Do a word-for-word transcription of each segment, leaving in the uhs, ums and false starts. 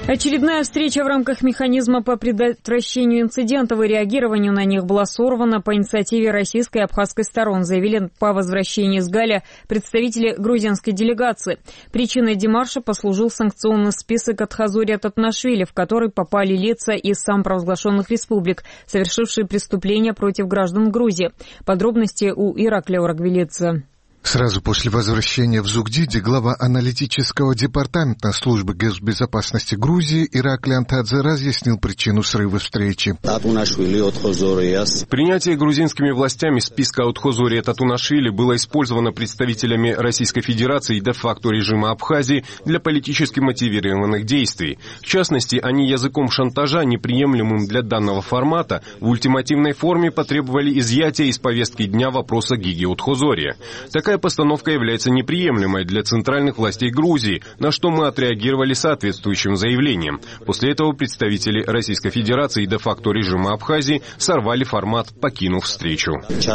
Очередная встреча в рамках механизма по предотвращению инцидентов и реагированию на них была сорвана по инициативе российской и абхазской сторон, заявили по возвращении с Галя представители грузинской делегации. Причиной демарша послужил санкционный список Атхазория Татунашвили, в который попали лица из самопровозглашенных республик, совершившие преступления против граждан Грузии. Подробности у Ираклия Орагвелидзе. Сразу после возвращения в Зугдиди глава аналитического департамента службы госбезопасности Грузии Ираклий Антадзе разъяснил причину срыва встречи. Принятие грузинскими властями списка Отхозория Татунашвили было использовано представителями Российской Федерации и де-факто режима Абхазии для политически мотивированных действий. В частности, они языком шантажа, неприемлемым для данного формата, в ультимативной форме потребовали изъятия из повестки дня вопроса Гиги Отхозория. Такая постановка является неприемлемой для центральных властей Грузии, на что мы отреагировали соответствующим заявлением. После этого представители Российской Федерации и де-факто режима Абхазии сорвали формат, покинув встречу.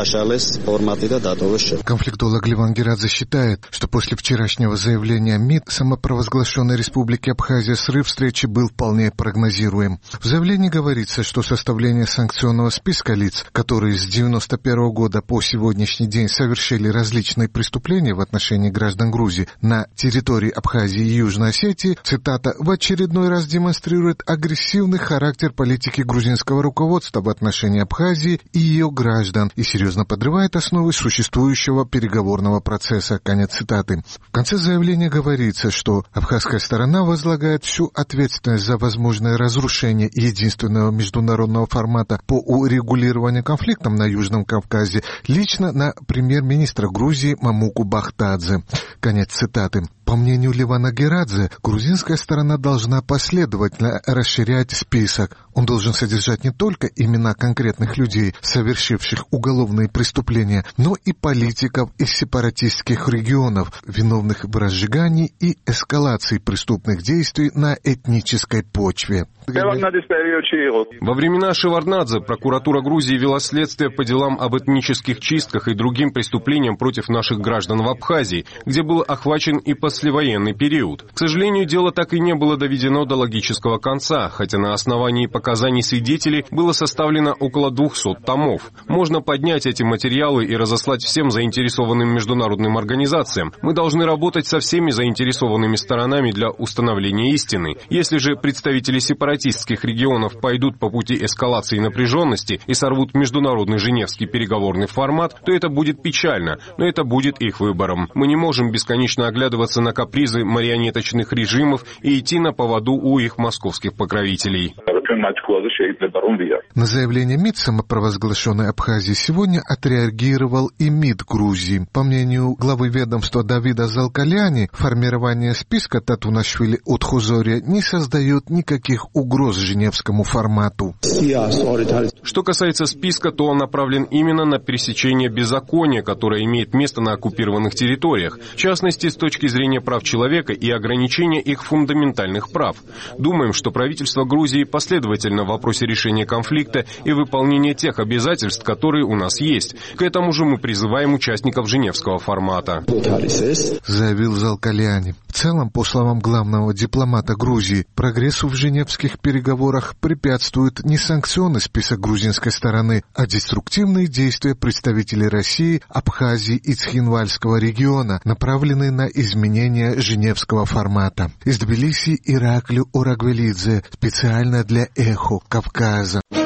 Конфликтолог Леван Герадзе считает, что после вчерашнего заявления МИД самопровозглашенной Республики Абхазия срыв встречи был вполне прогнозируем. В заявлении говорится, что составление санкционного списка лиц, которые с девяносто первого года по сегодняшний день совершили различные преступления в отношении граждан Грузии на территории Абхазии и Южной Осетии, цитата, в очередной раз демонстрирует агрессивный характер политики грузинского руководства в отношении Абхазии и ее граждан и серьезно подрывает основы существующего переговорного процесса. Конец цитаты. В конце заявления говорится, что абхазская сторона возлагает всю ответственность за возможное разрушение единственного международного формата по урегулированию конфликтов на Южном Кавказе лично на премьер-министра Грузии Мамуку Бахтадзе. Конец цитаты. По мнению Левана Герадзе, грузинская сторона должна последовательно расширять список. Он должен содержать не только имена конкретных людей, совершивших уголовные преступления, но и политиков из сепаратистских регионов, виновных в разжигании и эскалации преступных действий на этнической почве. Во времена Шеварднадзе прокуратура Грузии вела следствие по делам об этнических чистках и другим преступлениям против наших граждан в Абхазии, где был охвачен и послевоенный период. К сожалению, дело так и не было доведено до логического конца, хотя на основании показаний свидетелей было составлено около двухсот томов. Можно поднять эти материалы и разослать всем заинтересованным международным организациям. Мы должны работать со всеми заинтересованными сторонами для установления истины. Если же представители сепаратистских регионов пойдут по пути эскалации напряженности и сорвут международный женевский переговорный формат, то это будет печально, но это будет их выбором. Мы не можем бесконечно оглядываться на капризы марионеточных режимов и идти на поводу у их московских покровителей. На заявление МИД самопровозглашенной Абхазии сегодня отреагировал и МИД Грузии. По мнению главы ведомства Давида Залкаляни, формирование списка Татунашвили Отхозория не создает никаких угроз женевскому формату. Что касается списка, то он направлен именно на пресечение беззакония, которое имеет место на оккупированных территориях, в частности, с точки зрения прав человека и ограничения их фундаментальных прав. Думаем, что правительство Грузии последовательно в вопросе решения конфликта и выполнения тех обязательств, которые у нас есть. К этому же мы призываем участников женевского формата. Заявил Залкаляни. В целом, по словам главного дипломата Грузии, прогрессу в женевских переговорах препятствует не санкционный список грузинской стороны, а деструктивные действия представителей России, Абхазии и Цхинвальского региона, направленные на изменение женевского формата. Из Тбилиси Ираклий Орагвелидзе, специально для «Эхо Кавказа».